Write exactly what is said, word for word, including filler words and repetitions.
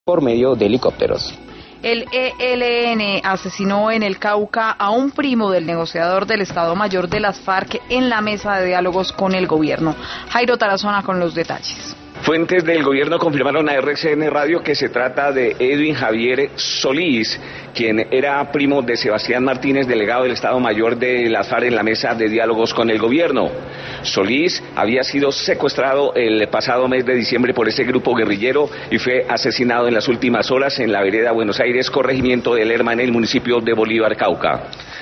por medio de helicópteros. El E L N asesinó en el Cauca a un primo del negociador del Estado Mayor de las FARC en la mesa de diálogos con el gobierno. Jairo Tarazona con los detalles. Fuentes del gobierno confirmaron a R C N Radio que se trata de Edwin Javier Solís, quien era primo de Sebastián Martínez, delegado del Estado Mayor de las FARC en la mesa de diálogos con el gobierno. Solís había sido secuestrado el pasado mes de diciembre por ese grupo guerrillero y fue asesinado en las últimas horas en la vereda Buenos Aires, corregimiento de Lerma, en el municipio de Bolívar, Cauca.